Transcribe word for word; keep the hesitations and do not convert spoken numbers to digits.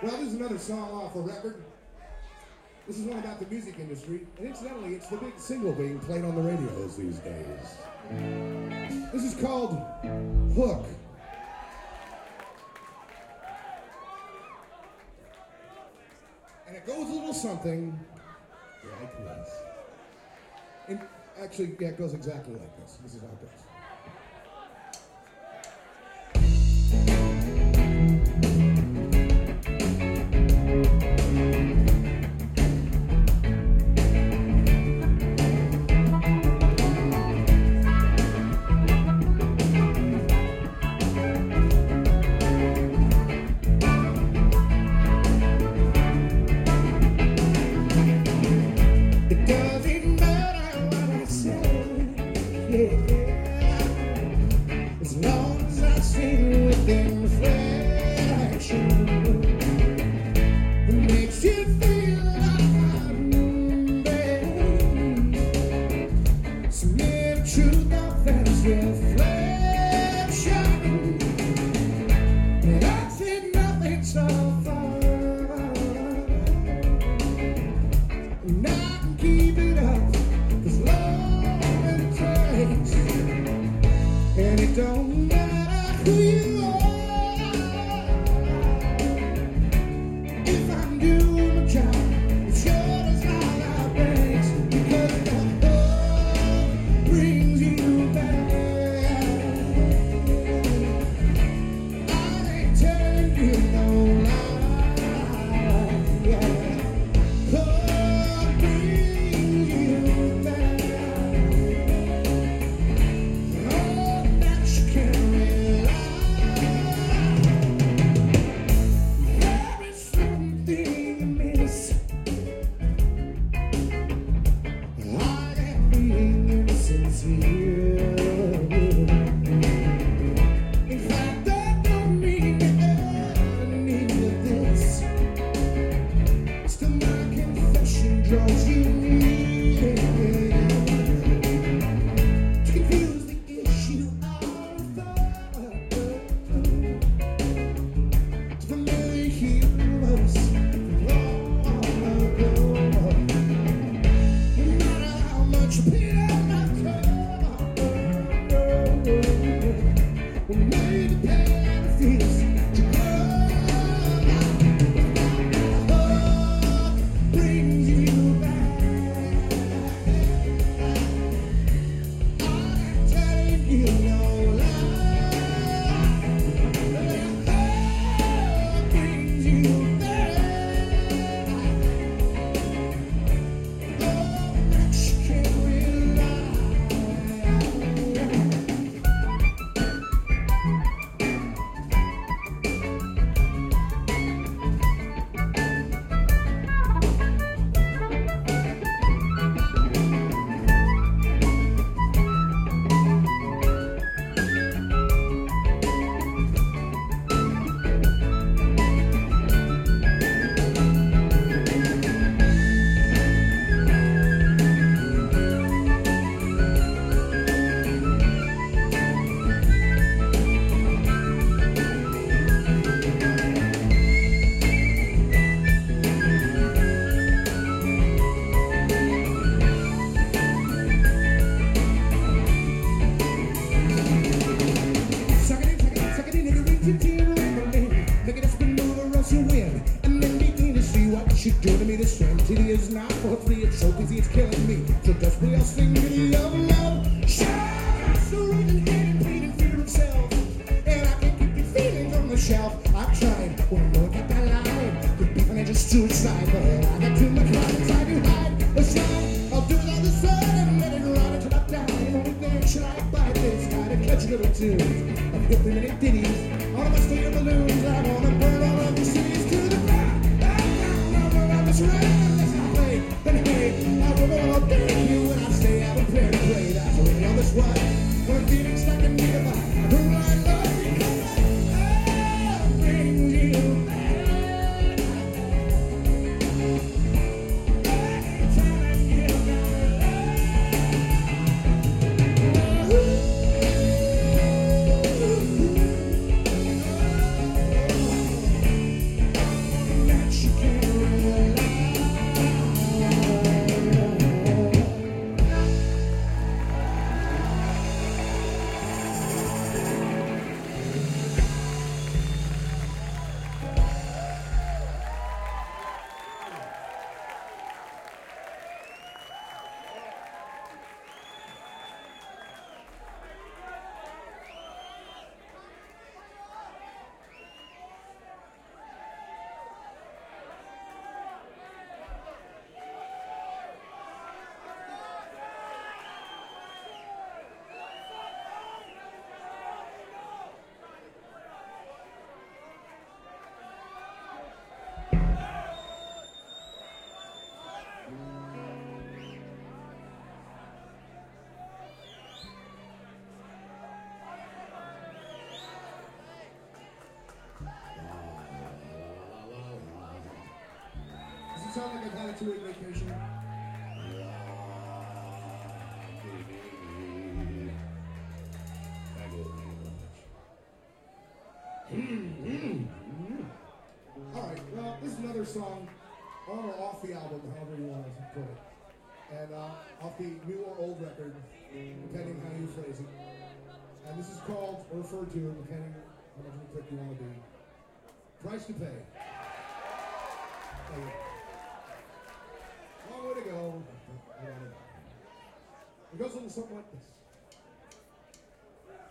Well, this is another song off a record. This is one about the music industry, and incidentally, it's the big single being played on the radios these days. This is called Hook. And it goes a little something like this. And actually, yeah, it goes exactly like this. This is how it goes. sound like I've had a two-week vacation? All right, well, this is another song on or off the album, however you want to put it. And uh, off the new or old record, depending how you phrase it. And this is called, or referred to, depending how much of a prick you want to be, Price to Pay. Long way to go. It goes a little something like this.